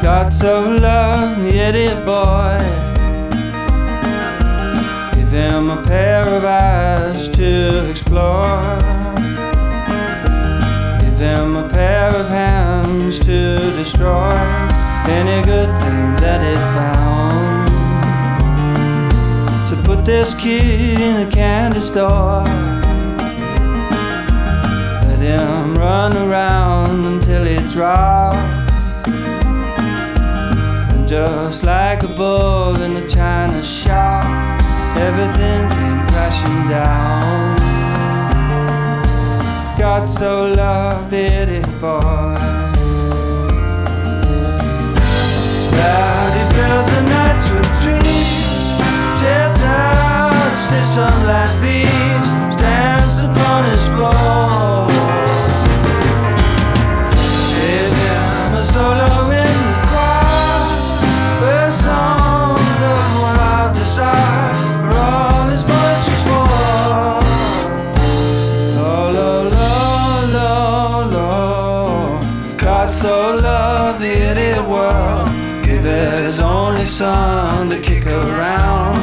God so loved the idiot boy, gave him a pair of eyes to explore, gave him a pair of hands to destroy any good thing that he found. So put this kid in a candy store, let him run around until he drops, and just like a bull in a china shop, everything came crashing down. God so loved the idiot boy that he filled the nights with dreams, till dusty sunlight beams danced upon his floor. Gave him a solo in the choir, where songs of wild desire were all his voice was for. Oh, lo, lo, lo, lo. God so loved the idiot world, gave his only son to kick around.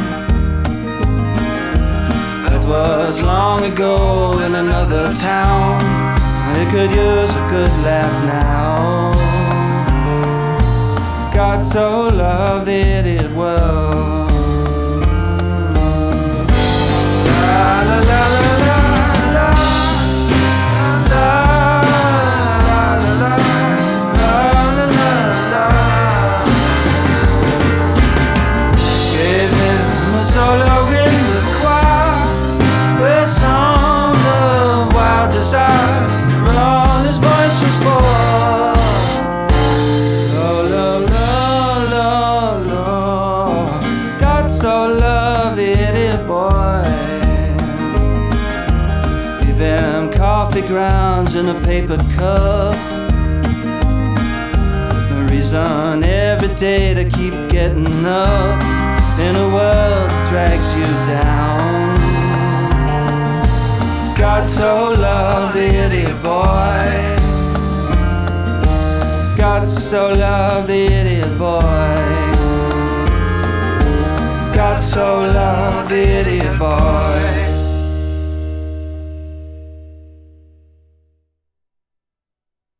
That was long ago in another town. He could use a good laugh now. God so loved the idiot world. La la la la la la la la la la la la. Gave him a solo in the choir, where songs of wild desire were all his voice was for. Oh, lo, lo, lo, lo. God so loved the idiot boy, gave him coffee grounds in a paper cup, a reason every day to keep getting up in a world that drags you down. God so loved the idiot boy, God so loved the idiot boy, God so loved the idiot boy.